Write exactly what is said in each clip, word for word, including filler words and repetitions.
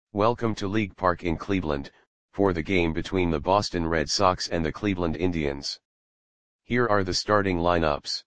Welcome to League Park in Cleveland, for the game between the Boston Red Sox and the Cleveland Indians. Here are the starting lineups.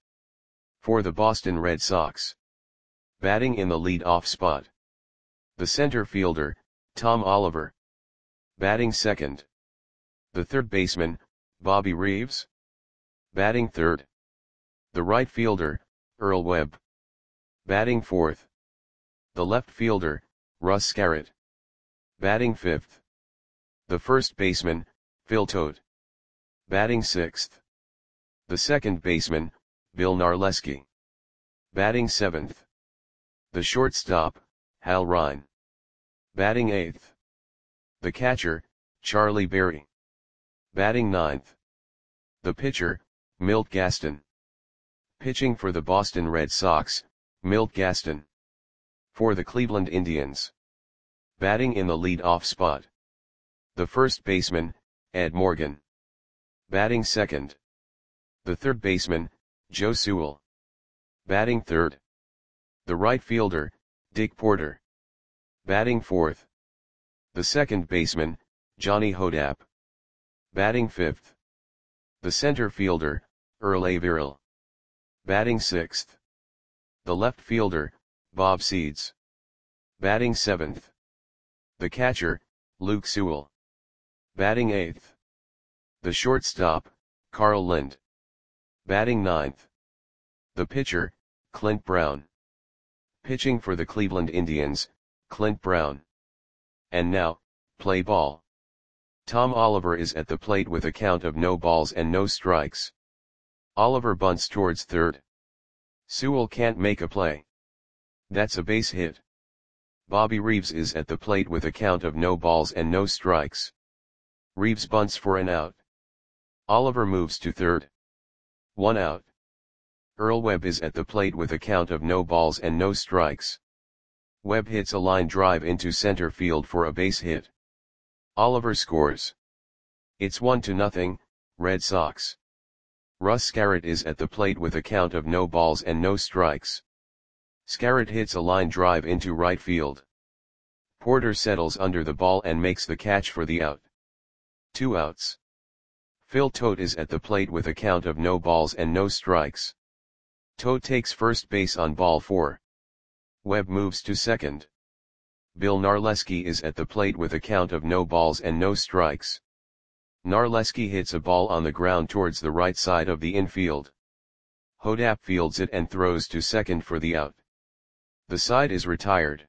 For the Boston Red Sox. Batting in the lead-off spot. The center fielder, Tom Oliver. Batting second. The third baseman, Bobby Reeves. Batting third. The right fielder, Earl Webb. Batting fourth. The left fielder, Russ Scarrett. Batting fifth. The first baseman, Phil Todt. Batting sixth. The second baseman, Bill Narleski. Batting seventh. The shortstop, Hal Ryan. Batting eighth. The catcher, Charlie Berry. Batting ninth. The pitcher, Milt Gaston. Pitching for the Boston Red Sox, Milt Gaston. For the Cleveland Indians. Batting in the lead-off spot. The first baseman, Ed Morgan. Batting second. The third baseman, Joe Sewell. Batting third. The right fielder, Dick Porter. Batting fourth. The second baseman, Johnny Hodapp. Batting fifth. The center fielder, Earl Averill. Batting sixth. The left fielder, Bob Seeds. Batting seventh. The catcher, Luke Sewell. Batting eighth. The shortstop, Carl Lind. Batting ninth. The pitcher, Clint Brown. Pitching for the Cleveland Indians, Clint Brown. And now, play ball. Tom Oliver is at the plate with a count of no balls and no strikes. Oliver bunts towards third. Sewell can't make a play. That's a base hit. Bobby Reeves is at the plate with a count of no balls and no strikes. Reeves bunts for an out. Oliver moves to third. One out. Earl Webb is at the plate with a count of no balls and no strikes. Webb hits a line drive into center field for a base hit. Oliver scores. It's one to nothing, Red Sox. Russ Scarrett is at the plate with a count of no balls and no strikes. Scarrett hits a line drive into right field. Porter settles under the ball and makes the catch for the out. Two outs. Phil Todt is at the plate with a count of no balls and no strikes. Todt takes first base on ball four. Webb moves to second. Bill Narleski is at the plate with a count of no balls and no strikes. Narleski hits a ball on the ground towards the right side of the infield. Hodapp fields it and throws to second for the out. The side is retired.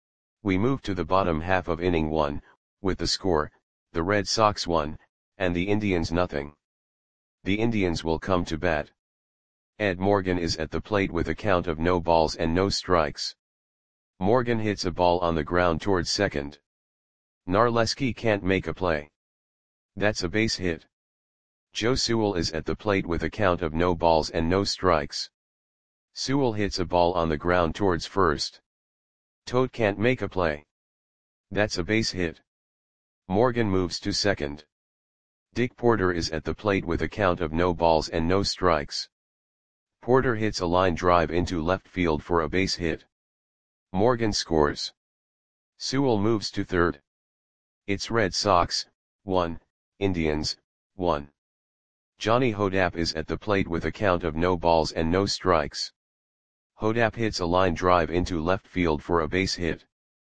We move to the bottom half of inning one, with the score, the Red Sox one, and the Indians nothing. The Indians will come to bat. Ed Morgan is at the plate with a count of no balls and no strikes. Morgan hits a ball on the ground towards second. Narleski can't make a play. That's a base hit. Joe Sewell is at the plate with a count of no balls and no strikes. Sewell hits a ball on the ground towards first. Todt can't make a play. That's a base hit. Morgan moves to second. Dick Porter is at the plate with a count of no balls and no strikes. Porter hits a line drive into left field for a base hit. Morgan scores. Sewell moves to third. It's Red Sox, one, Indians, one. Johnny Hodapp is at the plate with a count of no balls and no strikes. Hodapp hits a line drive into left field for a base hit.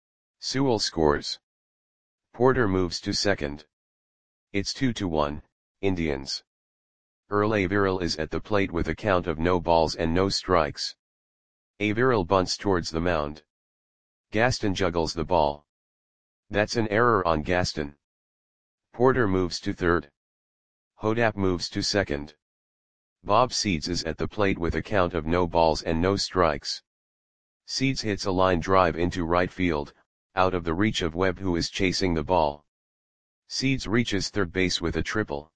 Sewell scores. Porter moves to second. It's two to one, Indians. Earl Averill is at the plate with a count of no balls and no strikes. Averill bunts towards the mound. Gaston juggles the ball. That's an error on Gaston. Porter moves to third. Hodapp moves to second. Bob Seeds is at the plate with a count of no balls and no strikes. Seeds hits a line drive into right field, out of the reach of Webb who is chasing the ball. Seeds reaches third base with a triple.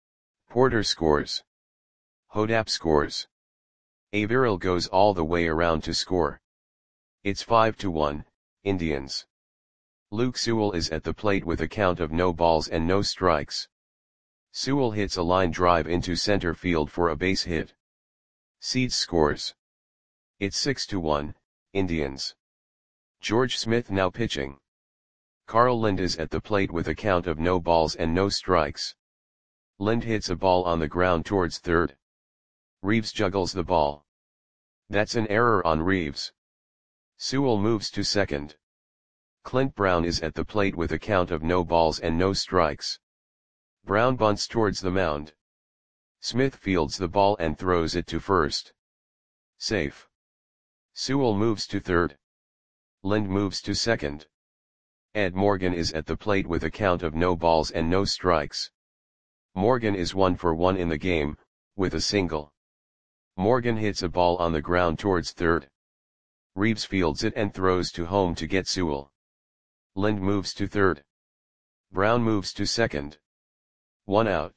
Porter scores. Hodapp scores. Averill goes all the way around to score. It's five to one, Indians. Luke Sewell is at the plate with a count of no balls and no strikes. Sewell hits a line drive into center field for a base hit. Seeds scores. It's six to one, Indians. George Smith now pitching. Carl Lind is at the plate with a count of no balls and no strikes. Lind hits a ball on the ground towards third. Reeves juggles the ball. That's an error on Reeves. Sewell moves to second. Clint Brown is at the plate with a count of no balls and no strikes. Brown bunts towards the mound. Smith fields the ball and throws it to first. Safe. Sewell moves to third. Lind moves to second. Ed Morgan is at the plate with a count of no balls and no strikes. Morgan is one for one in the game, with a single. Morgan hits a ball on the ground towards third. Reeves fields it and throws to home to get Sewell. Lind moves to third. Brown moves to second. One out.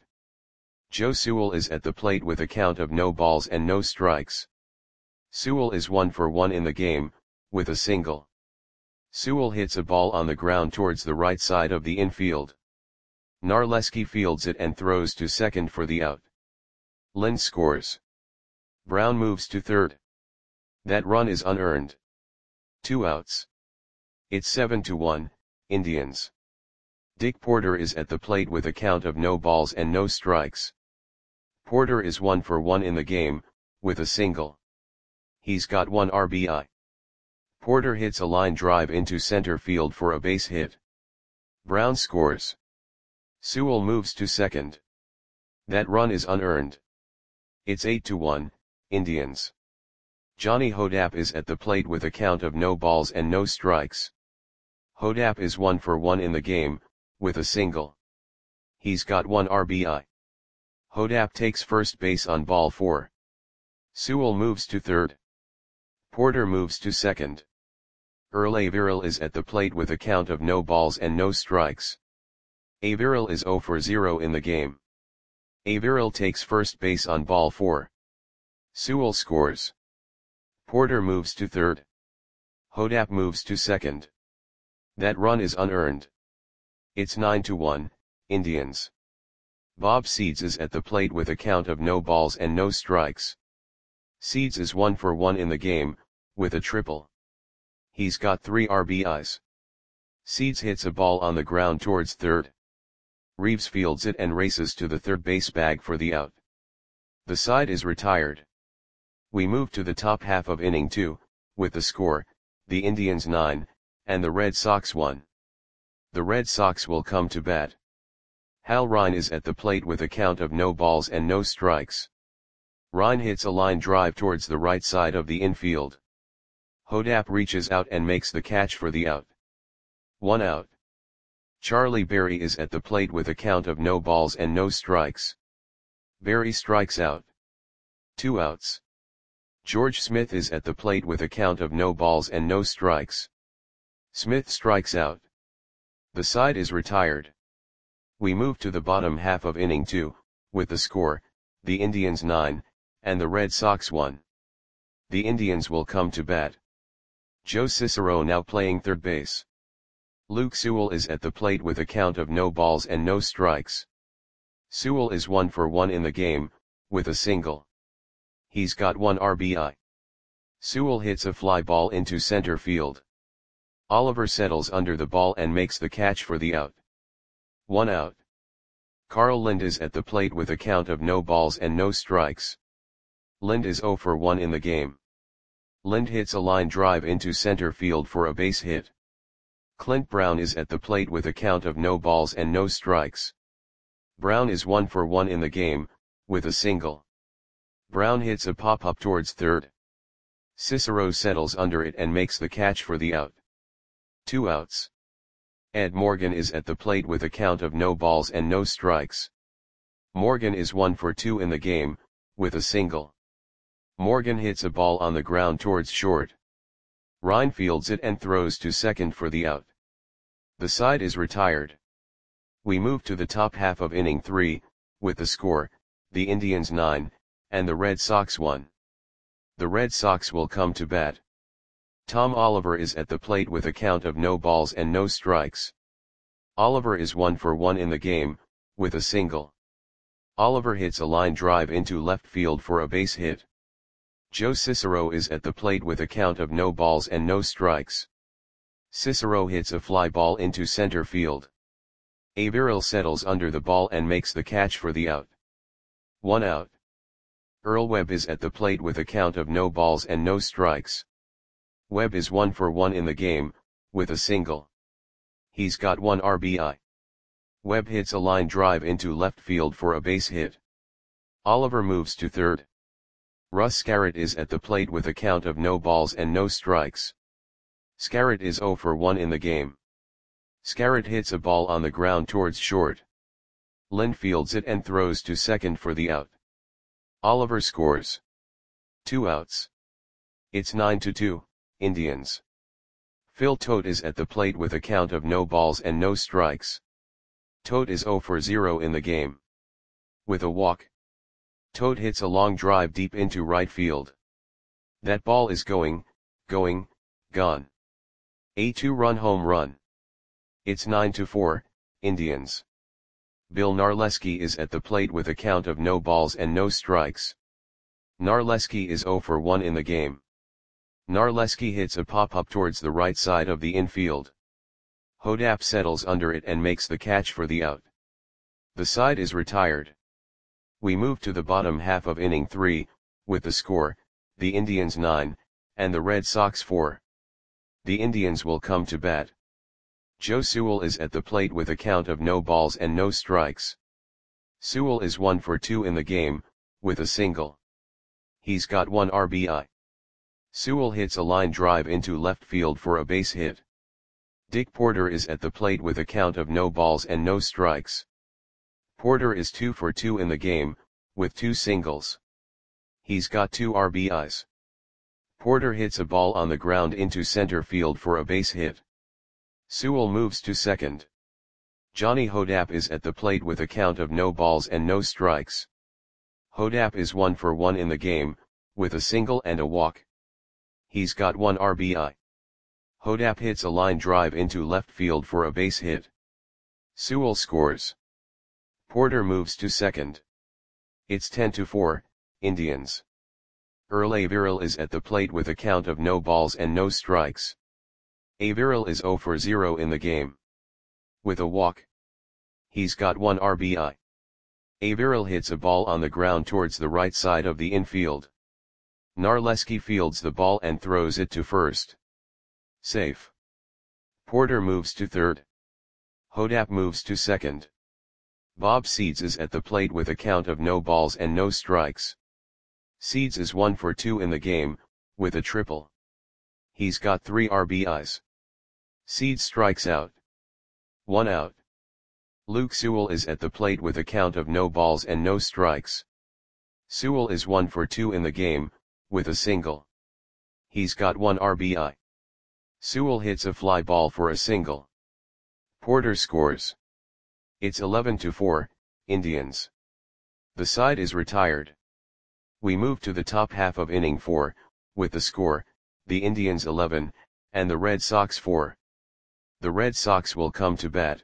Joe Sewell is at the plate with a count of no balls and no strikes. Sewell is one for one in the game, with a single. Sewell hits a ball on the ground towards the right side of the infield. Narleski fields it and throws to second for the out. Lind scores. Brown moves to third. That run is unearned. Two outs. It's seven to one, Indians. Dick Porter is at the plate with a count of no balls and no strikes. Porter is one for one in the game, with a single. He's got one R B I. Porter hits a line drive into center field for a base hit. Brown scores. Sewell moves to second. That run is unearned. It's eight to one, Indians. Johnny Hodap is at the plate with a count of no balls and no strikes. Hodap is one for one in the game, with a single. He's got one R B I. Hodap takes first base on ball four. Sewell moves to third. Porter moves to second. Earl Averill is at the plate with a count of no balls and no strikes. Averill is zero for zero in the game. Averill takes first base on ball four. Sewell scores. Porter moves to third. Hodap moves to second. That run is unearned. It's nine to one, Indians. Bob Seeds is at the plate with a count of no balls and no strikes. Seeds is one for one in the game, with a triple. He's got three R B Is. Seeds hits a ball on the ground towards third. Reeves fields it and races to the third base bag for the out. The side is retired. We move to the top half of inning two, with the score, the Indians nine, and the Red Sox one. The Red Sox will come to bat. Hal Rine is at the plate with a count of no balls and no strikes. Rine hits a line drive towards the right side of the infield. Hodap reaches out and makes the catch for the out. One out. Charlie Berry is at the plate with a count of no balls and no strikes. Berry strikes out. Two outs. George Smith is at the plate with a count of no balls and no strikes. Smith strikes out. The side is retired. We move to the bottom half of inning two, with the score, the Indians nine, and the Red Sox one. The Indians will come to bat. Joe Cicero now playing third base. Luke Sewell is at the plate with a count of no balls and no strikes. Sewell is one for one in the game, with a single. He's got one R B I. Sewell hits a fly ball into center field. Oliver settles under the ball and makes the catch for the out. One out. Carl Lind is at the plate with a count of no balls and no strikes. Lind is zero for one in the game. Lind hits a line drive into center field for a base hit. Clint Brown is at the plate with a count of no balls and no strikes. Brown is one for one in the game, with a single. Brown hits a pop-up towards third. Cicero settles under it and makes the catch for the out. Two outs. Ed Morgan is at the plate with a count of no balls and no strikes. Morgan is one for two in the game, with a single. Morgan hits a ball on the ground towards short. Rine fields it and throws to second for the out. The side is retired. We move to the top half of inning three, with the score, the Indians nine, and the Red Sox one. The Red Sox will come to bat. Tom Oliver is at the plate with a count of no balls and no strikes. Oliver is one for one in the game, with a single. Oliver hits a line drive into left field for a base hit. Joe Cicero is at the plate with a count of no balls and no strikes. Cicero hits a fly ball into center field. Averill settles under the ball and makes the catch for the out. One out. Earl Webb is at the plate with a count of no balls and no strikes. Webb is one for one in the game, with a single. He's got one R B I. Webb hits a line drive into left field for a base hit. Oliver moves to third. Russ Scarrett is at the plate with a count of no balls and no strikes. Scarrett is zero for one in the game. Scarrett hits a ball on the ground towards short. Lind fields it and throws to second for the out. Oliver scores. Two outs. It's nine to two, Indians. Phil Tote is at the plate with a count of no balls and no strikes. Tote is zero for zero in the game. With a walk, Tote hits a long drive deep into right field. That ball is going, going, gone. A two-run home run. It's nine to four, Indians. Bill Narleski is at the plate with a count of no balls and no strikes. Narleski is zero for one in the game. Narleski hits a pop-up towards the right side of the infield. Hodap settles under it and makes the catch for the out. The side is retired. We move to the bottom half of inning three, with the score, the Indians nine, and the Red Sox four. The Indians will come to bat. Joe Sewell is at the plate with a count of no balls and no strikes. Sewell is one for two in the game, with a single. He's got one R B I. Sewell hits a line drive into left field for a base hit. Dick Porter is at the plate with a count of no balls and no strikes. Porter is two for two in the game, with two singles. He's got two R B Is. Porter hits a ball on the ground into center field for a base hit. Sewell moves to second. Johnny Hodap is at the plate with a count of no balls and no strikes. Hodap is one for one in the game, with a single and a walk. He's got one R B I. Hodap hits a line drive into left field for a base hit. Sewell scores. Porter moves to second. It's ten to four, Indians. Earl Averill is at the plate with a count of no balls and no strikes. Averill is zero for zero in the game. With a walk, he's got one R B I. Averill hits a ball on the ground towards the right side of the infield. Narleski fields the ball and throws it to first. Safe. Porter moves to third. Hodap moves to second. Bob Seeds is at the plate with a count of no balls and no strikes. Seeds is one for two in the game, with a triple. He's got three R B Is. Seeds strikes out. One out. Luke Sewell is at the plate with a count of no balls and no strikes. Sewell is one for two in the game, with a single. He's got one R B I. Sewell hits a fly ball for a single. Porter scores. It's eleven to four, Indians. The side is retired. We move to the top half of inning four, with the score, the Indians eleven, and the Red Sox four. The Red Sox will come to bat.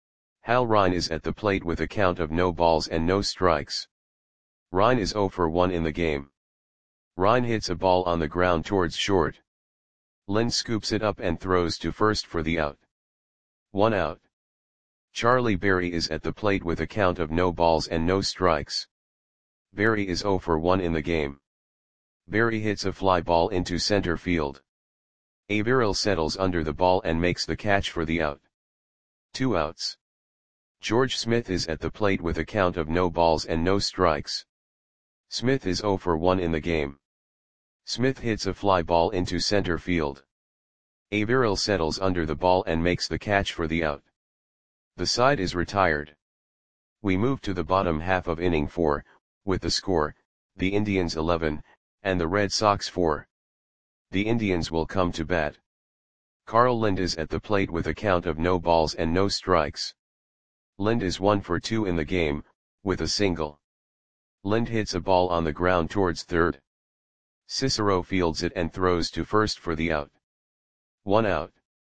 Hal Rine is at the plate with a count of no balls and no strikes. Rine is zero for one in the game. Rine hits a ball on the ground towards short. Lind scoops it up and throws to first for the out. One out. Charlie Berry is at the plate with a count of no balls and no strikes. Berry is zero for one in the game. Berry hits a fly ball into center field. Averill settles under the ball and makes the catch for the out. Two outs. George Smith is at the plate with a count of no balls and no strikes. Smith is zero for one in the game. Smith hits a fly ball into center field. Averill settles under the ball and makes the catch for the out. The side is retired. We move to the bottom half of inning four, with the score, the Indians eleven, and the Red Sox four. The Indians will come to bat. Carl Lind is at the plate with a count of no balls and no strikes. Lind is one for two in the game, with a single. Lind hits a ball on the ground towards third. Cicero fields it and throws to first for the out. One out.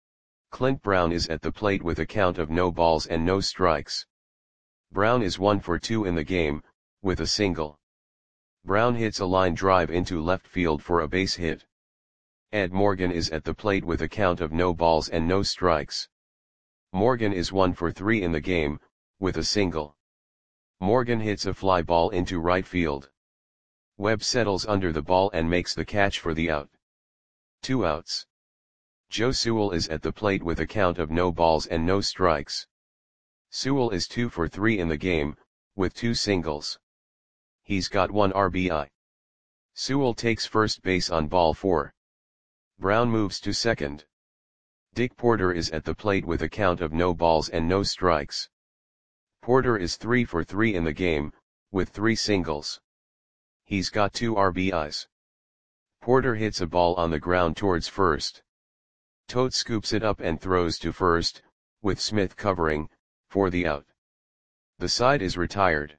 Clint Brown is at the plate with a count of no balls and no strikes. Brown is one for two in the game, with a single. Brown hits a line drive into left field for a base hit. Ed Morgan is at the plate with a count of no balls and no strikes. Morgan is one for three in the game, with a single. Morgan hits a fly ball into right field. Webb settles under the ball and makes the catch for the out. Two outs. Joe Sewell is at the plate with a count of no balls and no strikes. Sewell is two for three in the game, with two singles. He's got one R B I. Sewell takes first base on ball four. Brown moves to second. Dick Porter is at the plate with a count of no balls and no strikes. Porter is three for three in the game, with three singles. He's got two R B Is. Porter hits a ball on the ground towards first. Tote scoops it up and throws to first, with Smith covering, for the out. The side is retired.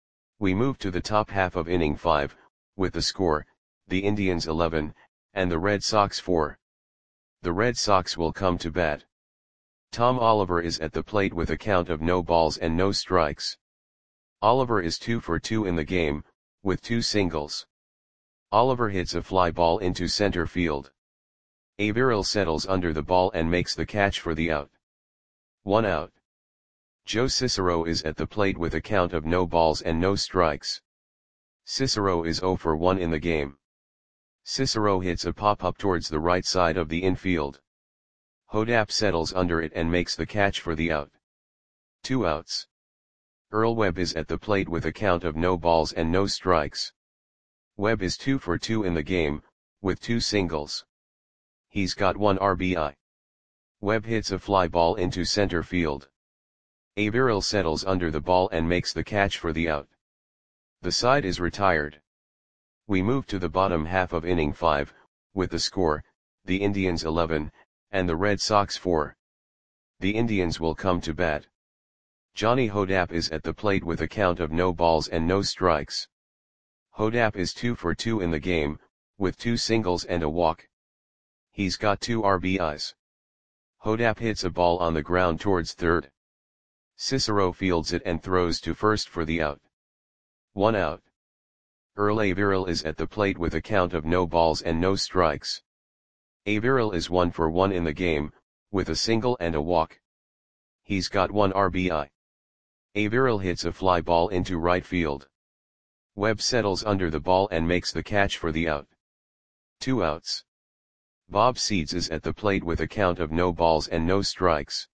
We move to the top half of inning five, with the score, the Indians eleven, and the Red Sox four. The Red Sox will come to bat. Tom Oliver is at the plate with a count of no balls and no strikes. Oliver is two for two in the game, with two singles. Oliver hits a fly ball into center field. Averill settles under the ball and makes the catch for the out. One out. Joe Cicero is at the plate with a count of no balls and no strikes. Cicero is zero for one in the game. Cicero hits a pop-up towards the right side of the infield. Hodap settles under it and makes the catch for the out. Two outs. Earl Webb is at the plate with a count of no balls and no strikes. Webb is two for two in the game, with two singles. He's got one R B I. Webb hits a fly ball into center field. Averill settles under the ball and makes the catch for the out. The side is retired. We move to the bottom half of inning five, with the score, the Indians eleven, and the Red Sox four. The Indians will come to bat. Johnny Hodap is at the plate with a count of no balls and no strikes. Hodap is two for two in the game, with two singles and a walk. He's got two R B Is. Hodap hits a ball on the ground towards third. Cicero fields it and throws to first for the out. One out. Earl Averill is at the plate with a count of no balls and no strikes. Averill is one for one in the game, with a single and a walk. He's got one R B I. Averill hits a fly ball into right field. Webb settles under the ball and makes the catch for the out. Two outs. Bob Seeds is at the plate with a count of no balls and no strikes.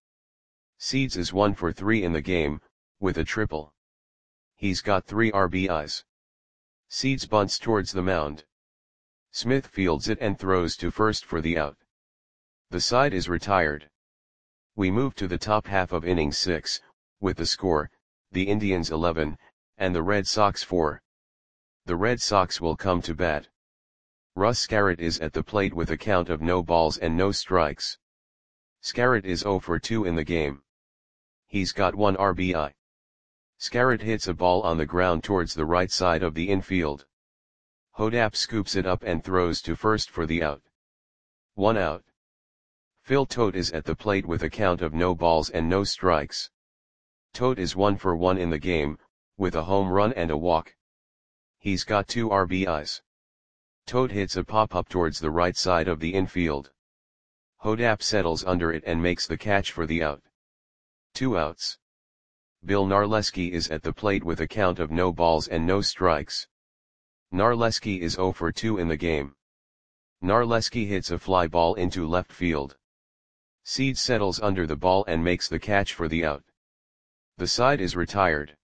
Seeds is one for three in the game, with a triple. He's got three R B Is. Seeds bunts towards the mound. Smith fields it and throws to first for the out. The side is retired. We move to the top half of inning six, with the score, the Indians eleven, and the Red Sox four. The Red Sox will come to bat. Russ Scarrett is at the plate with a count of no balls and no strikes. Scarrett is zero for two in the game. He's got one R B I. Scarrett hits a ball on the ground towards the right side of the infield. Hodap scoops it up and throws to first for the out. One out. Phil Tote is at the plate with a count of no balls and no strikes. Tote is one for one in the game, with a home run and a walk. He's got two R B Is. Tote hits a pop-up towards the right side of the infield. Hodap settles under it and makes the catch for the out. Two outs. Bill Narleski is at the plate with a count of no balls and no strikes. Narleski is zero for two in the game. Narleski hits a fly ball into left field. Seed settles under the ball and makes the catch for the out. The side is retired.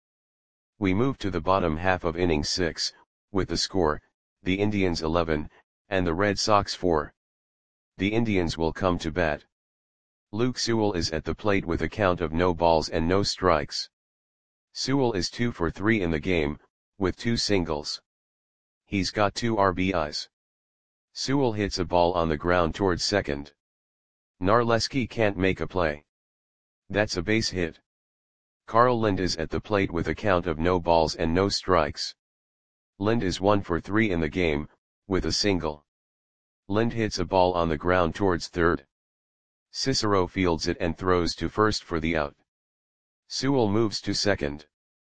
We move to the bottom half of inning six, with the score, the Indians eleven, and the Red Sox four. The Indians will come to bat. Luke Sewell is at the plate with a count of no balls and no strikes. Sewell is two for three in the game, with two singles. He's got two R B Is. Sewell hits a ball on the ground towards second. Narleski can't make a play. That's a base hit. Carl Lind is at the plate with a count of no balls and no strikes. Lind is one for three in the game, with a single. Lind hits a ball on the ground towards third. Cicero fields it and throws to first for the out. Sewell moves to second.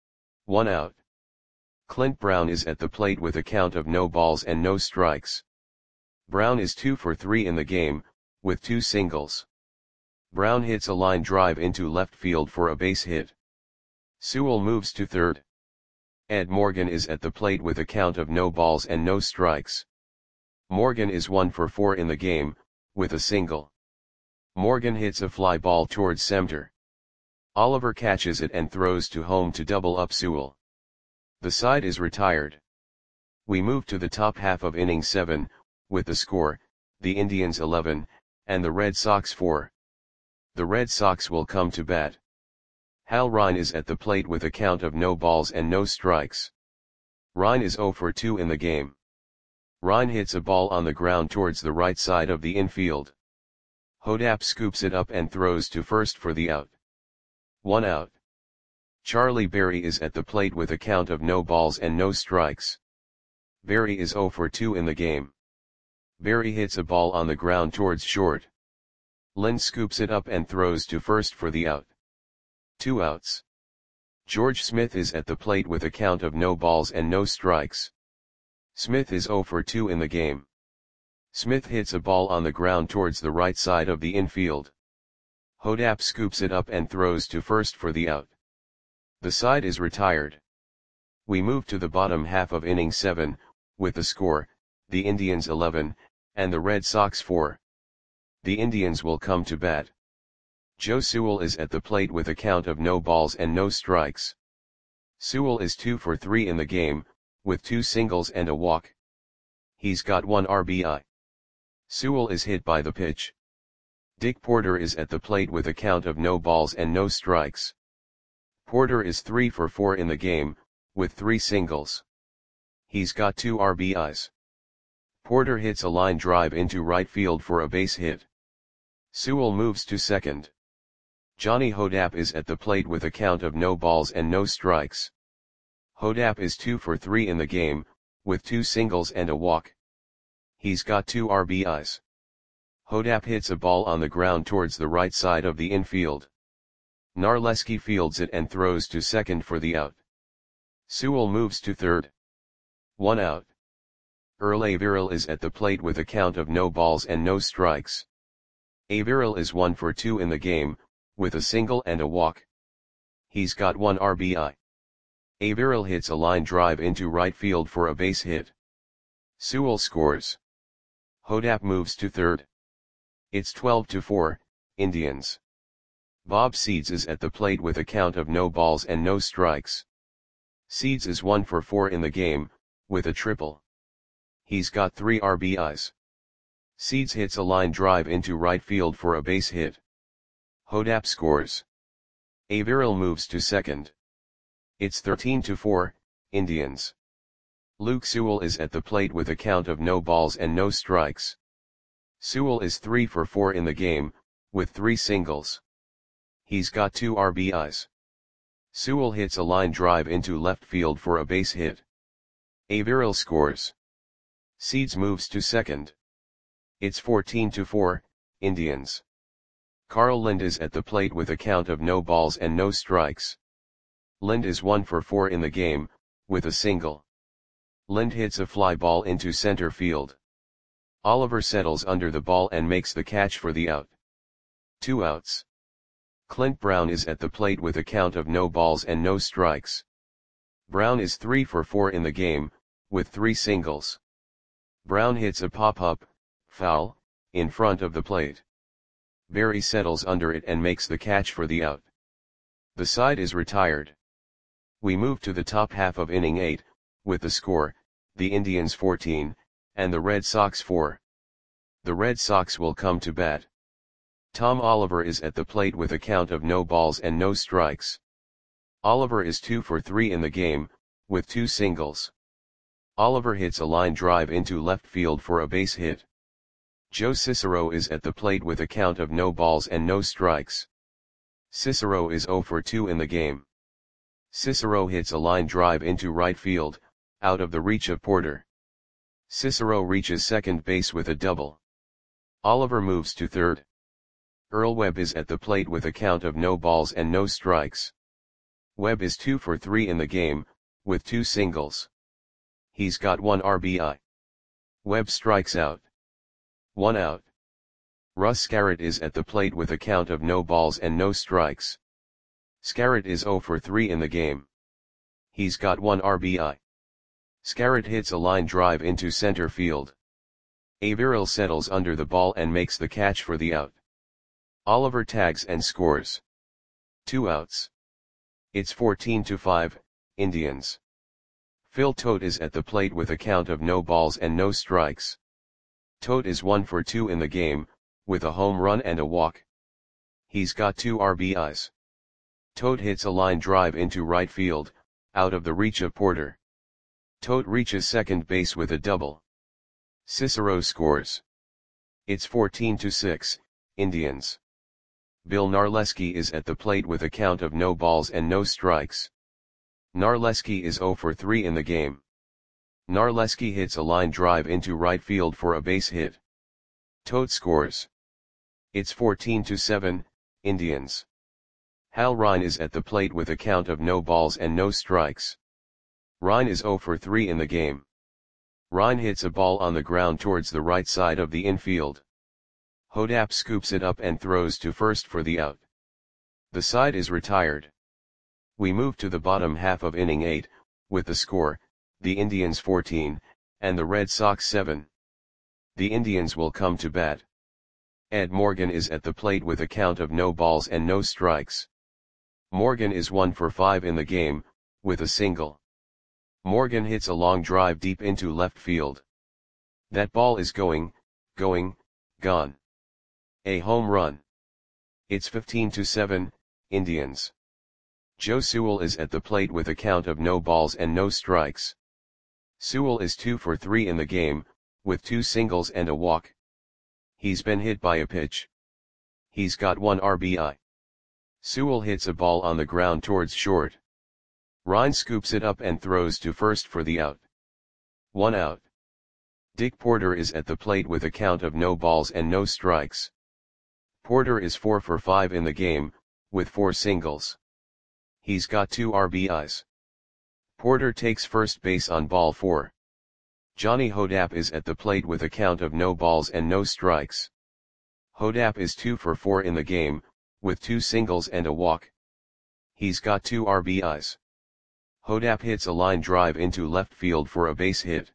One out. Clint Brown is at the plate with a count of no balls and no strikes. Brown is two for three in the game, with two singles. Brown hits a line drive into left field for a base hit. Sewell moves to third. Ed Morgan is at the plate with a count of no balls and no strikes. Morgan is one for four in the game, with a single. Morgan hits a fly ball towards center. Oliver catches it and throws to home to double up Sewell. The side is retired. We move to the top half of inning seven, with the score, the Indians eleven, and the Red Sox four. The Red Sox will come to bat. Hal Rine is at the plate with a count of no balls and no strikes. Rine is zero for two in the game. Rine hits a ball on the ground towards the right side of the infield. Hodap scoops it up and throws to first for the out. One out. Charlie Berry is at the plate with a count of no balls and no strikes. Berry is zero for two in the game. Berry hits a ball on the ground towards short. Lind scoops it up and throws to first for the out. Two outs. George Smith is at the plate with a count of no balls and no strikes. Smith is zero for two in the game. Smith hits a ball on the ground towards the right side of the infield. Hodap scoops it up and throws to first for the out. The side is retired. We move to the bottom half of inning seven, with the score, the Indians eleven, and the Red Sox four. The Indians will come to bat. Joe Sewell is at the plate with a count of no balls and no strikes. Sewell is two for three in the game, with two singles and a walk. He's got one R B I. Sewell is hit by the pitch. Dick Porter is at the plate with a count of no balls and no strikes. Porter is three for four in the game, with three singles. He's got two R B Is. Porter hits a line drive into right field for a base hit. Sewell moves to second. Johnny Hodap is at the plate with a count of no balls and no strikes. Hodap is two for three in the game, with two singles and a walk. He's got two R B Is. Hodap hits a ball on the ground towards the right side of the infield. Narleski fields it and throws to second for the out. Sewell moves to third. One out. Earl Averill is at the plate with a count of no balls and no strikes. Averill is one for two in the game, with a single and a walk. He's got one R B I. Averill hits a line drive into right field for a base hit. Sewell scores. Hodap moves to third. It's twelve to four, Indians. Bob Seeds is at the plate with a count of no balls and no strikes. Seeds is one for four in the game, with a triple. He's got three R B Is. Seeds hits a line drive into right field for a base hit. Hodap scores. Averill moves to second. It's thirteen to four, Indians. Luke Sewell is at the plate with a count of no balls and no strikes. Sewell is three for four in the game, with three singles. He's got two R B Is. Sewell hits a line drive into left field for a base hit. Averill scores. Seeds moves to second. It's fourteen to four, Indians. Carl Lind is at the plate with a count of no balls and no strikes. Lind is one for four in the game, with a single. Lind hits a fly ball into center field. Oliver settles under the ball and makes the catch for the out. Two outs. Clint Brown is at the plate with a count of no balls and no strikes. Brown is three for four in the game, with three singles. Brown hits a pop-up, foul, in front of the plate. Berry settles under it and makes the catch for the out. The side is retired. We move to the top half of inning eight, with the score, the Indians fourteen, and the Red Sox four. The Red Sox will come to bat. Tom Oliver is at the plate with a count of no balls and no strikes. Oliver is two for three in the game, with two singles. Oliver hits a line drive into left field for a base hit. Joe Cicero is at the plate with a count of no balls and no strikes. Cicero is zero for two in the game. Cicero hits a line drive into right field, out of the reach of Porter. Cicero reaches second base with a double. Oliver moves to third. Earl Webb is at the plate with a count of no balls and no strikes. Webb is two for three in the game, with two singles. He's got one R B I. Webb strikes out. One out. Russ Scarrett is at the plate with a count of no balls and no strikes. Scarrett is zero for three in the game. He's got one R B I. Scarrett hits a line drive into center field. Averill settles under the ball and makes the catch for the out. Oliver tags and scores. Two outs. It's fourteen to five, Indians. Phil Tote is at the plate with a count of no balls and no strikes. Tote is one for two in the game, with a home run and a walk. He's got two R B Is. Tote hits a line drive into right field, out of the reach of Porter. Tote reaches second base with a double. Cicero scores. It's fourteen to six, Indians. Bill Narleski is at the plate with a count of no balls and no strikes. Narleski is zero for three in the game. Narleski hits a line drive into right field for a base hit. Tote scores. It's fourteen to seven, Indians. Hal Rine is at the plate with a count of no balls and no strikes. Rine is zero for three in the game. Rine hits a ball on the ground towards the right side of the infield. Hodap scoops it up and throws to first for the out. The side is retired. We move to the bottom half of inning eight, with the score, the Indians fourteen, and the Red Sox seven. The Indians will come to bat. Ed Morgan is at the plate with a count of no balls and no strikes. Morgan is one for five in the game, with a single. Morgan hits a long drive deep into left field. That ball is going, going, gone. A home run. It's fifteen to seven, Indians. Joe Sewell is at the plate with a count of no balls and no strikes. Sewell is two for three in the game, with two singles and a walk. He's been hit by a pitch. He's got one R B I. Sewell hits a ball on the ground towards short. Rine scoops it up and throws to first for the out. One out. Dick Porter is at the plate with a count of no balls and no strikes. Porter is four for five in the game, with four singles. He's got two R B Is. Porter takes first base on ball four. Johnny Hodap is at the plate with a count of no balls and no strikes. Hodap is two for four in the game, with two singles and a walk. He's got two R B Is. Hodap hits a line drive into left field for a base hit.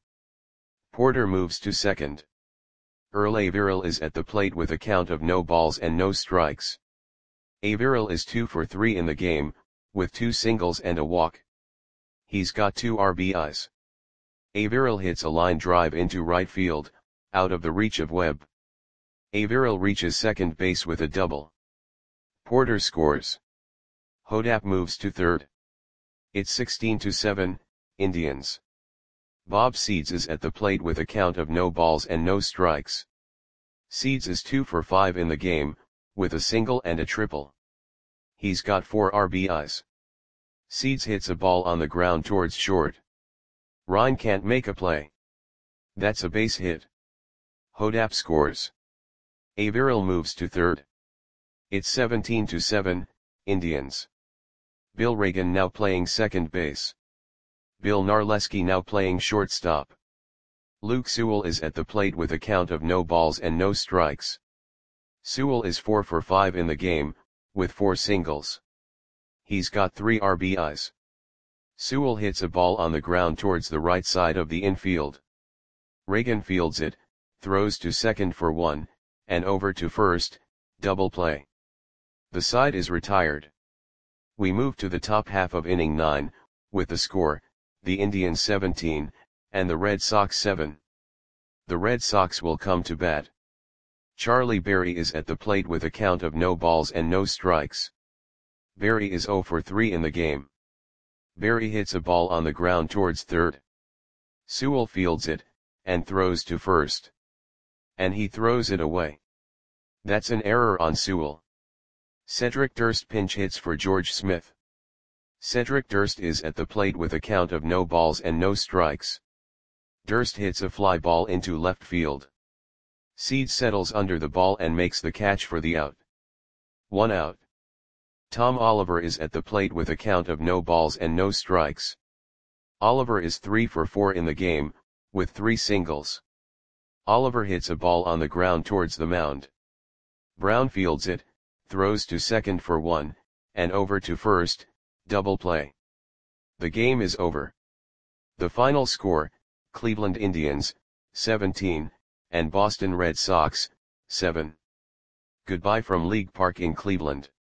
Porter moves to second. Earl Averill is at the plate with a count of no balls and no strikes. Averill is two for three in the game, with two singles and a walk. He's got two R B Is. Averill hits a line drive into right field, out of the reach of Webb. Averill reaches second base with a double. Porter scores. Hodap moves to third. It's sixteen to seven, Indians. Bob Seeds is at the plate with a count of no balls and no strikes. Seeds is two for five in the game, with a single and a triple. He's got four R B Is. Seeds hits a ball on the ground towards short. Rine can't make a play. That's a base hit. Hodap scores. Averill moves to third. It's seventeen to seven, Indians. Bill Reagan now playing second base. Bill Narleski now playing shortstop. Luke Sewell is at the plate with a count of no balls and no strikes. Sewell is four for five in the game, with four singles. He's got three R B Is. Sewell hits a ball on the ground towards the right side of the infield. Reagan fields it, throws to second for one, and over to first, double play. The side is retired. We move to the top half of inning nine, with the score, the Indians seventeen, and the Red Sox seven. The Red Sox will come to bat. Charlie Berry is at the plate with a count of no balls and no strikes. Berry is zero for three in the game. Berry hits a ball on the ground towards third. Sewell fields it, and throws to first. And he throws it away. That's an error on Sewell. Cedric Durst pinch hits for George Smith. Cedric Durst is at the plate with a count of no balls and no strikes. Durst hits a fly ball into left field. Seeds settles under the ball and makes the catch for the out. One out. Tom Oliver is at the plate with a count of no balls and no strikes. Oliver is three for four in the game, with three singles. Oliver hits a ball on the ground towards the mound. Brown fields it, throws to second for one, and over to first, double play. The game is over. The final score, Cleveland Indians, seventeen, and Boston Red Sox, seven. Goodbye from League Park in Cleveland.